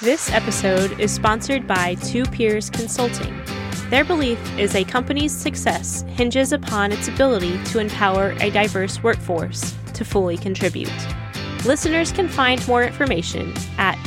This episode is sponsored by Two Peers Consulting. Their belief is a company's success hinges upon its ability to empower a diverse workforce to fully contribute. Listeners can find more information at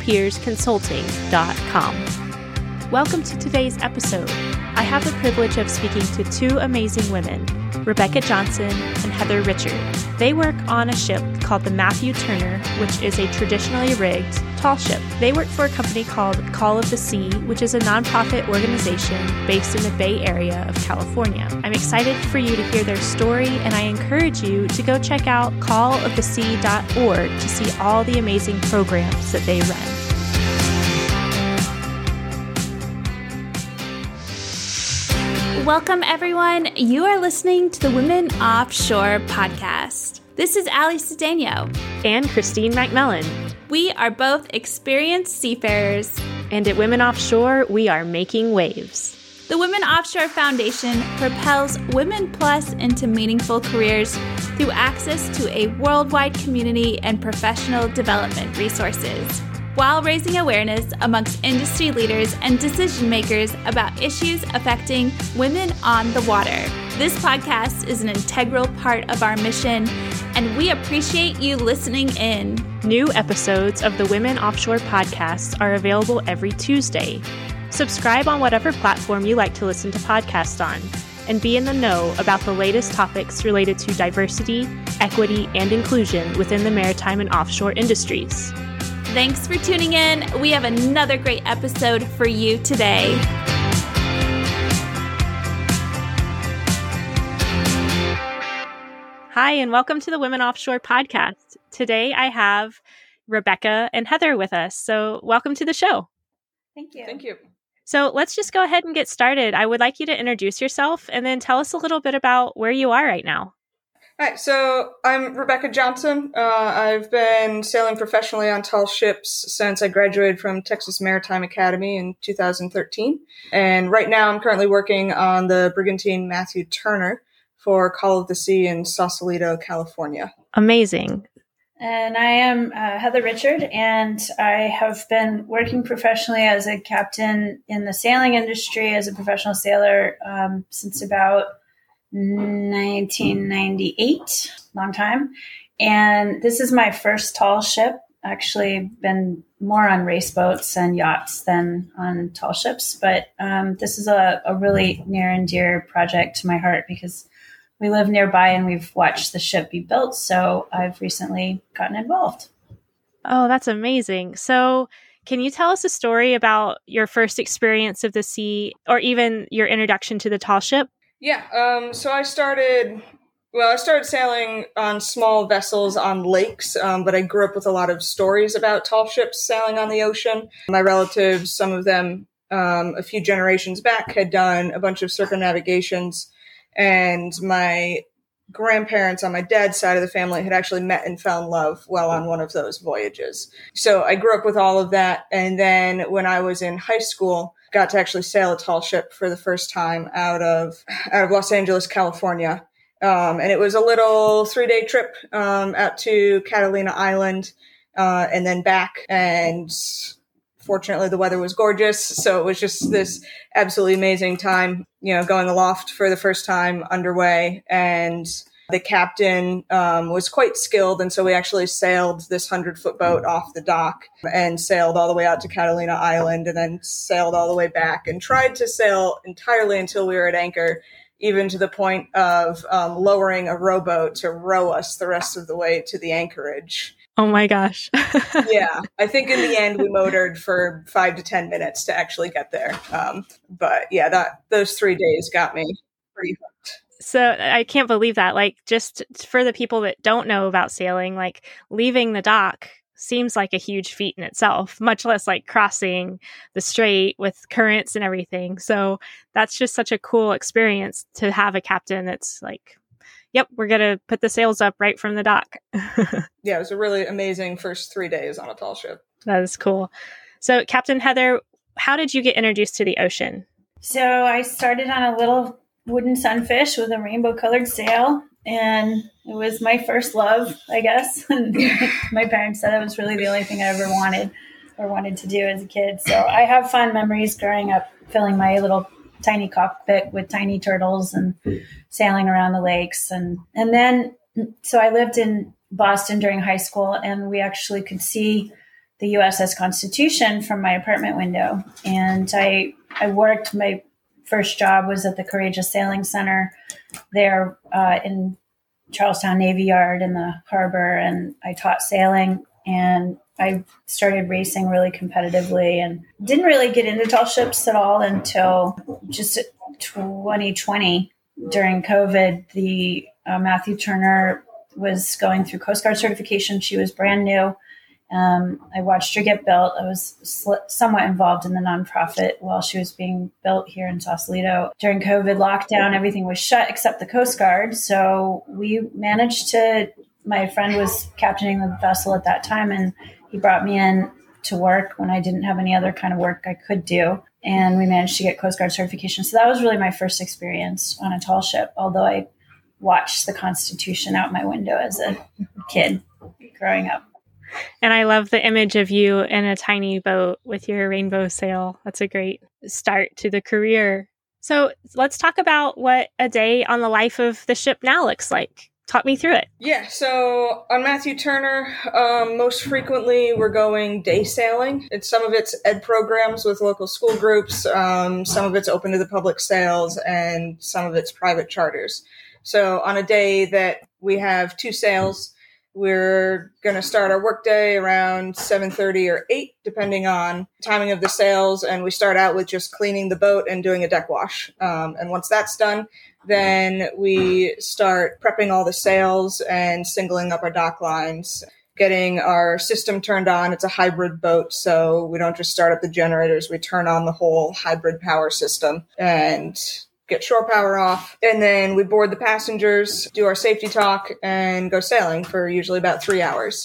twopeersconsulting.com. Welcome to today's episode. I have the privilege of speaking to two amazing women, Rebecca Johnson and Heather Richard. They work on a ship called the Matthew Turner, which is a traditionally rigged tall ship. They work for a company called Call of the Sea, which is a nonprofit organization based in the Bay Area of California. I'm excited for you to hear their story, and I encourage you to go check out callofthesea.org to see all the amazing programs that they run. Welcome, everyone. You are listening to the Women Offshore podcast. This is Ali Cedeno. And Christine McMillan. We are both experienced seafarers. And at Women Offshore, we are making waves. The Women Offshore Foundation propels Women Plus into meaningful careers through access to a worldwide community and professional development resources, while raising awareness amongst industry leaders and decision makers about issues affecting women on the water. This podcast is an integral part of our mission, and we appreciate you listening in. New episodes of the Women Offshore podcast are available every Tuesday. Subscribe on whatever platform you like to listen to podcasts on, and be in the know about the latest topics related to diversity, equity, and inclusion within the maritime and offshore industries. Thanks for tuning in. We have another great episode for you today. Hi, and welcome to the Women Offshore podcast. Today I have Rebecca and Heather with us. So welcome to the show. Thank you. Thank you. So let's just go ahead and get started. I would like you to introduce yourself and then tell us a little bit about where you are right now. All right, so I'm Rebecca Johnson. I've been sailing professionally on tall ships since I graduated from Texas Maritime Academy in 2013. And right now I'm currently working on the Brigantine Matthew Turner for Call of the Sea in Sausalito, California. Amazing. And I am Heather Richard, and I have been working professionally as a captain in the sailing industry as a professional sailor since about 1998, long time. And this is my first tall ship. Actually been more on race boats and yachts than on tall ships. But this is a really near and dear project to my heart because we live nearby and we've watched the ship be built. So I've recently gotten involved. Oh, that's amazing. So can you tell us a story about your first experience of the sea or even your introduction to the tall ship? Yeah, so I started sailing on small vessels on lakes, but I grew up with a lot of stories about tall ships sailing on the ocean. My relatives, some of them a few generations back, had done a bunch of circumnavigations, and my grandparents on my dad's side of the family had actually met and fell in love while on one of those voyages. So I grew up with all of that, and then when I was in high school, got to actually sail a tall ship for the first time out of Los Angeles, California. And it was a little 3-day trip out to Catalina Island and then back. And fortunately, the weather was gorgeous. So it was just this absolutely amazing time, going aloft for the first time underway. And the captain was quite skilled, and so we actually sailed this 100-foot boat off the dock and sailed all the way out to Catalina Island and then sailed all the way back and tried to sail entirely until we were at anchor, even to the point of lowering a rowboat to row us the rest of the way to the anchorage. Oh my gosh. Yeah, I think in the end we motored for 5 to 10 minutes to actually get there. But yeah, those 3 days got me pretty hooked. So I can't believe that. Like, just for the people that don't know about sailing, like leaving the dock seems like a huge feat in itself, much less like crossing the strait with currents and everything. So that's just such a cool experience to have a captain that's like, yep, we're going to put the sails up right from the dock. Yeah, it was a really amazing first 3 days on a tall ship. That is cool. So Captain Heather, how did you get introduced to the ocean? So I started on a little wooden sunfish with a rainbow colored sail, and it was my first love, I guess. And my parents said it was really the only thing I ever wanted. or wanted to do as a kid. So I have fond memories growing up, filling my little tiny cockpit with tiny turtles and sailing around the lakes. And then, so I lived in Boston during high school, and we actually could see the USS Constitution from my apartment window. And I worked, my first job was at the Courageous Sailing Center there in Charlestown Navy Yard in the harbor. And I taught sailing, and I started racing really competitively and didn't really get into tall ships at all until just 2020 during COVID. The Matthew Turner was going through Coast Guard certification. She was brand new. I watched her get built. I was somewhat involved in the nonprofit while she was being built here in Sausalito. During COVID lockdown, everything was shut except the Coast Guard. So we managed to, my friend was captaining the vessel at that time, and he brought me in to work when I didn't have any other kind of work I could do. And we managed to get Coast Guard certification. So that was really my first experience on a tall ship, although I watched the Constitution out my window as a kid growing up. And I love the image of you in a tiny boat with your rainbow sail. That's a great start to the career. So let's talk about what a day on the life of the ship now looks like. Talk me through it. Yeah, so on Matthew Turner, most frequently we're going day sailing. Some of it's ed programs with local school groups, some of it's open to the public sails, and some of it's private charters. So on a day that we have 2 sails, we're going to start our workday around 7:30 or 8, depending on timing of the sails. And we start out with just cleaning the boat and doing a deck wash. And once that's done, then we start prepping all the sails and singling up our dock lines, getting our system turned on. It's a hybrid boat, so we don't just start up the generators. We turn on the whole hybrid power system and get shore power off, and then we board the passengers, do our safety talk, and go sailing for usually about 3 hours.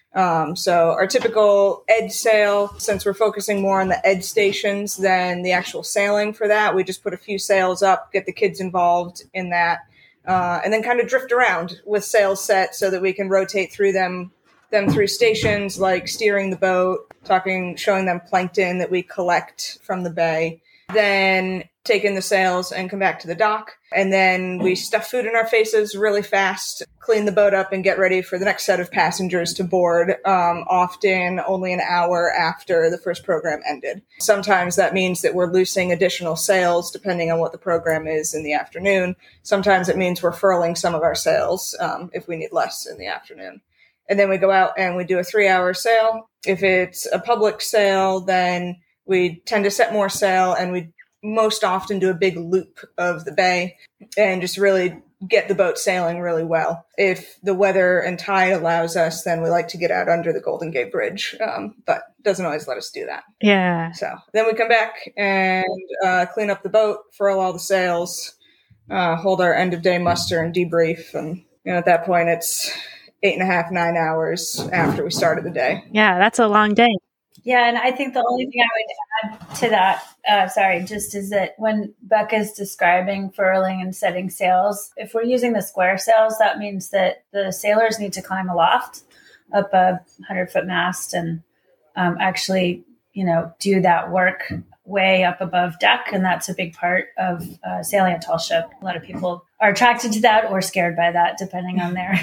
So our typical ed sail, since we're focusing more on the ed stations than the actual sailing for that, we just put a few sails up, get the kids involved in that, and then kind of drift around with sails set so that we can rotate through them through stations like steering the boat, showing them plankton that we collect from the bay, then take in the sails and come back to the dock. And then we stuff food in our faces really fast, clean the boat up, and get ready for the next set of passengers to board, often only an hour after the first program ended. Sometimes that means that we're loosing additional sails depending on what the program is in the afternoon. Sometimes it means we're furling some of our sails if we need less in the afternoon. And then we go out and we do a 3-hour sail. If it's a public sail, then we tend to set more sail, and we most often do a big loop of the bay and just really get the boat sailing really well. If the weather and tide allows us, then we like to get out under the Golden Gate Bridge, but doesn't always let us do that. Yeah. So then we come back and clean up the boat, furl all the sails, hold our end of day muster and debrief. And at that point, it's 8.5, 9 hours after we started the day. Yeah, that's a long day. Yeah, and I think the only thing I would add to that, just is that when Becca's describing furling and setting sails, if we're using the square sails, that means that the sailors need to climb aloft up a 100-foot mast and actually, do that work way up above deck. And that's a big part of sailing a tall ship. A lot of people are attracted to that or scared by that, depending on their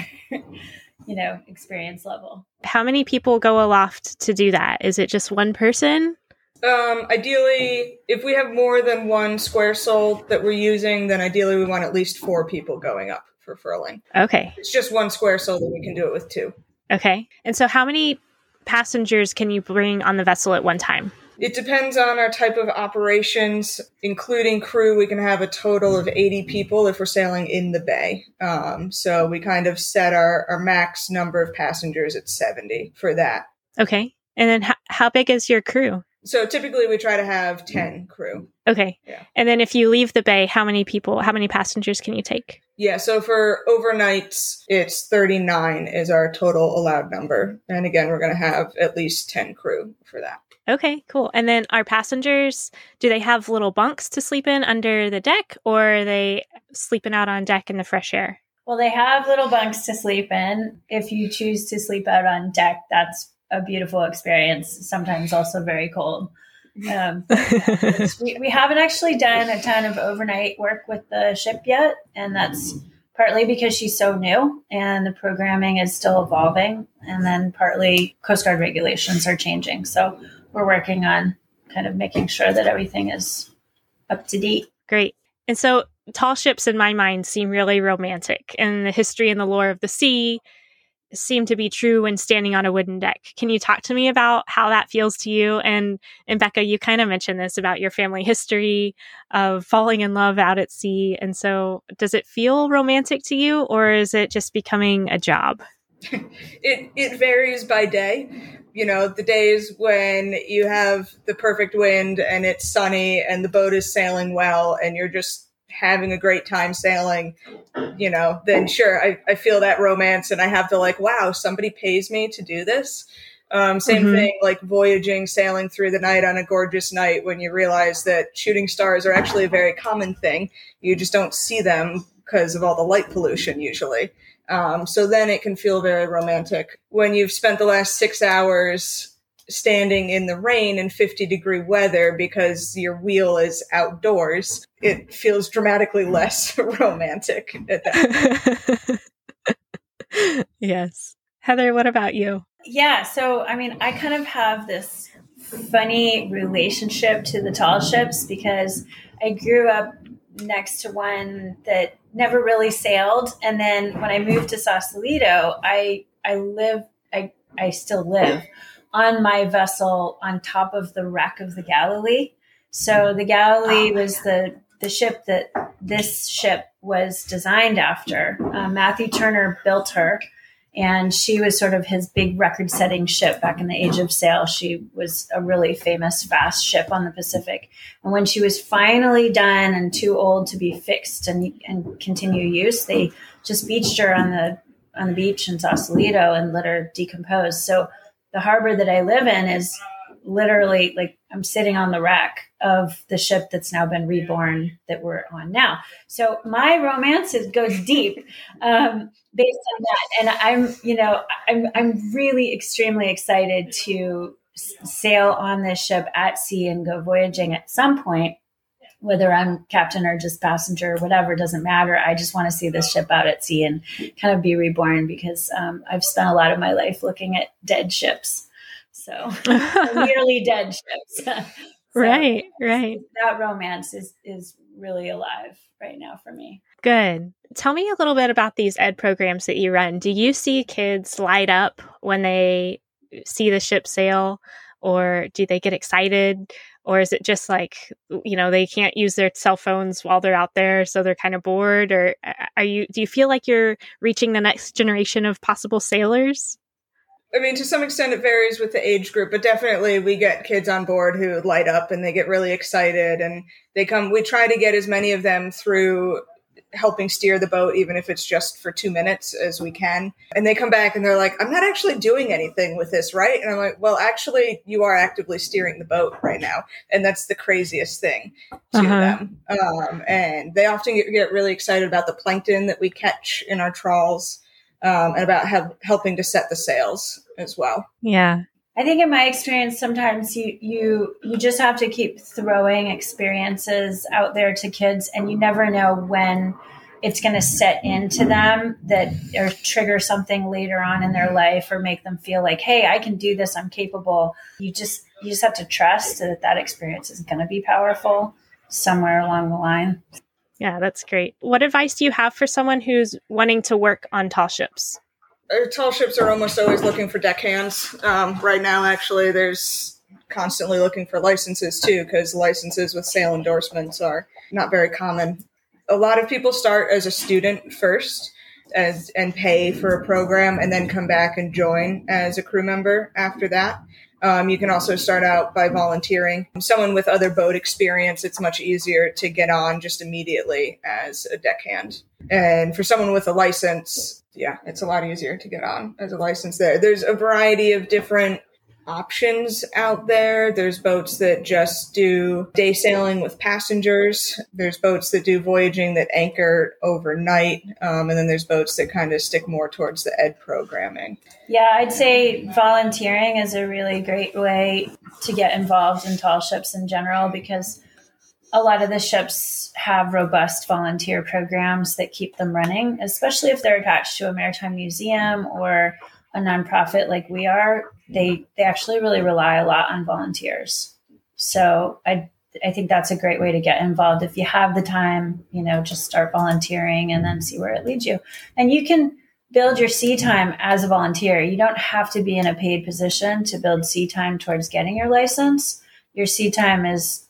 experience level. How many people go aloft to do that? Is it just one person? Ideally, if we have more than one square sail that we're using, then ideally we want at least 4 people going up for furling. Okay. It's just one square sail that we can do it with 2. Okay. And so how many passengers can you bring on the vessel at one time? It depends on our type of operations, including crew. We can have a total of 80 people if we're sailing in the bay. So we kind of set our max number of passengers at 70 for that. Okay. And then how big is your crew? So typically we try to have 10 crew. Okay. Yeah. And then if you leave the bay, how many passengers can you take? Yeah. So for overnights, it's 39 is our total allowed number. And again, we're going to have at least 10 crew for that. Okay, cool. And then our passengers, do they have little bunks to sleep in under the deck, or are they sleeping out on deck in the fresh air? Well, they have little bunks to sleep in. If you choose to sleep out on deck, that's a beautiful experience, sometimes also very cold. We haven't actually done a ton of overnight work with the ship yet, and that's partly because she's so new and the programming is still evolving, and then partly Coast Guard regulations are changing. So we're working on kind of making sure that everything is up to date. Great. And so tall ships in my mind seem really romantic, and the history and the lore of the sea seem to be true when standing on a wooden deck. Can you talk to me about how that feels to you? And Becca, you kind of mentioned this about your family history of falling in love out at sea. And so does it feel romantic to you, or is it just becoming a job? It varies by day. You know, the days when you have the perfect wind and it's sunny and the boat is sailing well and you're just having a great time sailing, you know, then sure, I feel that romance and I have to like, wow, somebody pays me to do this. Same thing, like voyaging, sailing through the night on a gorgeous night when you realize that shooting stars are actually a very common thing. You just don't see them because of all the light pollution usually. So then it can feel very romantic. When you've spent the last 6 hours standing in the rain in 50-degree weather because your wheel is outdoors, it feels dramatically less romantic at that point. Yes. Heather, what about you? Yeah. So, I mean, I kind of have this funny relationship to the tall ships because I grew up next to one that never really sailed. And then when I moved to Sausalito, I still live on my vessel on top of the wreck of the Galilee. So the Galilee was the ship that this ship was designed after. Matthew Turner built her, and she was sort of his big record-setting ship back in the age of sail. She was a really famous, fast ship on the Pacific. And when she was finally done and too old to be fixed and continue use, they just beached her on the beach in Sausalito and let her decompose. So the harbor that I live in is literally like I'm sitting on the wreck of the ship that's now been reborn that we're on now. So my romance goes deep based on that. And I'm really extremely excited to sail on this ship at sea and go voyaging at some point, whether I'm captain or just passenger, whatever, doesn't matter. I just want to see this ship out at sea and kind of be reborn because I've spent a lot of my life looking at dead ships. So nearly dead ships. So Right. That romance is really alive right now for me. Good. Tell me a little bit about these ed programs that you run. Do you see kids light up when they see the ship sail, or do they get excited? Or is it just like, you know, they can't use their cell phones while they're out there, so they're kind of bored? Or do you feel like you're reaching the next generation of possible sailors? I mean, to some extent it varies with the age group, but definitely we get kids on board who light up and they get really excited and we try to get as many of them through helping steer the boat, even if it's just for 2 minutes as we can. And they come back and they're like, I'm not actually doing anything with this, right? And I'm like, well, actually you are actively steering the boat right now. And that's the craziest thing to them. And they often get really excited about the plankton that we catch in our trawls. And about helping to set the sails as well. Yeah. I think in my experience, sometimes you just have to keep throwing experiences out there to kids, and you never know when it's going to set into them that or trigger something later on in their life or make them feel like, hey, I can do this. I'm capable. You just have to trust that experience is going to be powerful somewhere along the line. Yeah, that's great. What advice do you have for someone who's wanting to work on tall ships? Tall ships are almost always looking for deckhands. Right now, actually, there's constantly looking for licenses, too, because licenses with sail endorsements are not very common. A lot of people start as a student first and pay for a program and then come back and join as a crew member after that. You can also start out by volunteering. Someone with other boat experience, it's much easier to get on just immediately as a deckhand. And for someone with a license, yeah, it's a lot easier to get on as a license there. There's a variety of different options out there. There's boats that just do day sailing with passengers. There's boats that do voyaging that anchor overnight. And then there's boats that kind of stick more towards the ed programming. Yeah, I'd say volunteering is a really great way to get involved in tall ships in general, because a lot of the ships have robust volunteer programs that keep them running, especially if they're attached to a maritime museum or a nonprofit like we are. They actually really rely a lot on volunteers. So I think that's a great way to get involved. If you have the time, just start volunteering and then see where it leads you. And you can build your sea time as a volunteer. You don't have to be in a paid position to build sea time towards getting your license. Your sea time is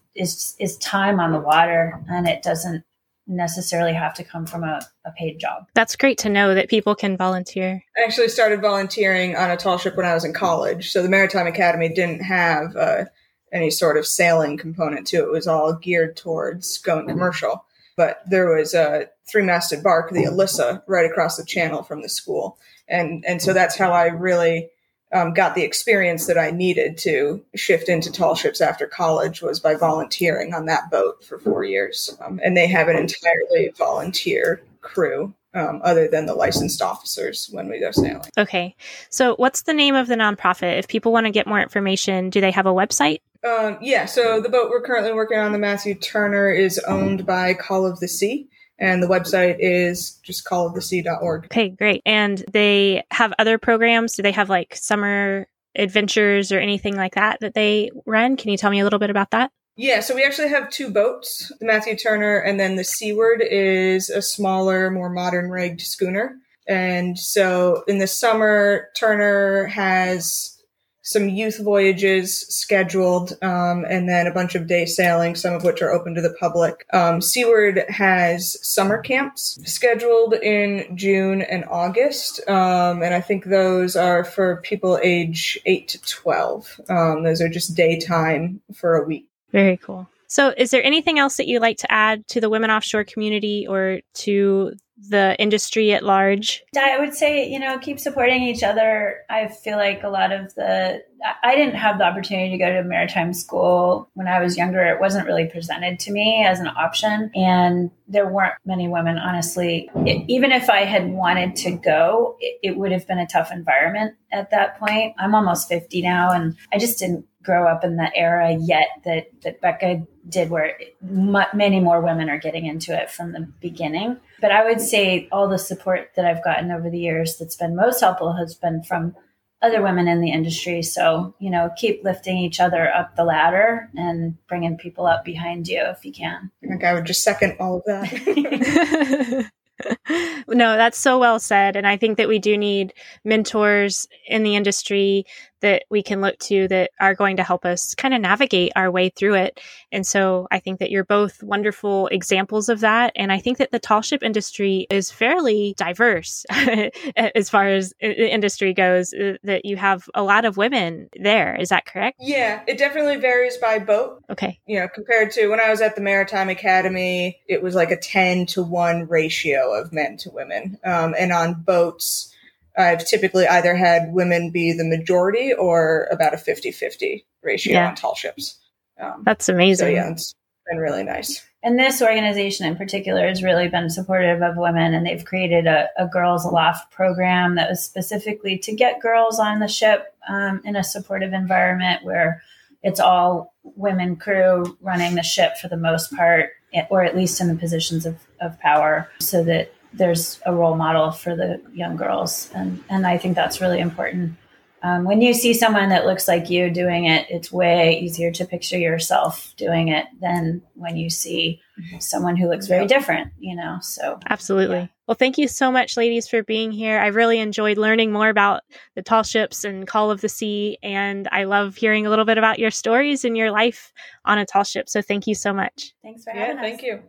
time on the water, and it doesn't necessarily have to come from a paid job. That's great to know that people can volunteer. I actually started volunteering on a tall ship when I was in college. So the Maritime Academy didn't have any sort of sailing component to it. It was all geared towards going commercial. But there was a 3-masted bark, the Alyssa, right across the channel from the school. And so that's how I really got the experience that I needed to shift into tall ships after college, was by volunteering on that boat for 4 years. And they have an entirely volunteer crew, other than the licensed officers when we go sailing. Okay. So what's the name of the nonprofit? If people want to get more information, do they have a website? Yeah. So the boat we're currently working on, the Matthew Turner, is owned by Call of the Sea. And the website is just callofthesea.org. Okay, great. And they have other programs? Do they have like summer adventures or anything like that they run? Can you tell me a little bit about that? Yeah, so we actually have 2 boats, the Matthew Turner, and then the Seaward is a smaller, more modern rigged schooner. And so in the summer, Turner has some youth voyages scheduled, and then a bunch of day sailing, some of which are open to the public. Seaward has summer camps scheduled in June and August, and I think those are for people age 8 to 12. Those are just daytime for a week. Very cool. So is there anything else that you'd like to add to the women offshore community or to the industry at large? I would say, keep supporting each other. I feel like a lot of I didn't have the opportunity to go to maritime school when I was younger. It wasn't really presented to me as an option. And there weren't many women, honestly. Even if I had wanted to go, it would have been a tough environment at that point. I'm almost 50 now, and I just didn't grow up in the era yet that Becca did, where many more women are getting into it from the beginning. But I would say all the support that I've gotten over the years that's been most helpful has been from other women in the industry. So, keep lifting each other up the ladder and bringing people up behind you if you can. I think I would just second all of that. No, that's so well said. And I think that we do need mentors in the industry that we can look to that are going to help us kind of navigate our way through it. And so I think that you're both wonderful examples of that. And I think that the tall ship industry is fairly diverse as far as the industry goes, that you have a lot of women there. Is that correct? Yeah, it definitely varies by boat. Okay. Compared to when I was at the Maritime Academy, it was like a 10-to-1 ratio of men to women. And on boats, I've typically either had women be the majority or about a 50-50 ratio on tall ships. That's amazing. So yeah, it's been really nice. And this organization in particular has really been supportive of women, and they've created a Girls Aloft program that was specifically to get girls on the ship in a supportive environment where it's all women crew running the ship for the most part, or at least in the positions of power, so that there's a role model for the young girls. And I think that's really important. When you see someone that looks like you doing it, it's way easier to picture yourself doing it than when you see someone who looks very different, so. Absolutely. Yeah. Well, thank you so much, ladies, for being here. I really enjoyed learning more about the tall ships and Call of the Sea. And I love hearing a little bit about your stories and your life on a tall ship. So thank you so much. Thanks for having us. Thank you.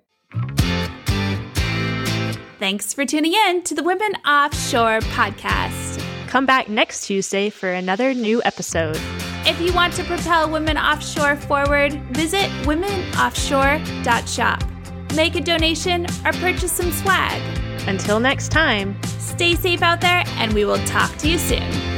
Thanks for tuning in to the Women Offshore podcast. Come back next Tuesday for another new episode. If you want to propel women offshore forward, visit womenoffshore.shop. Make a donation or purchase some swag. Until next time, stay safe out there, and we will talk to you soon.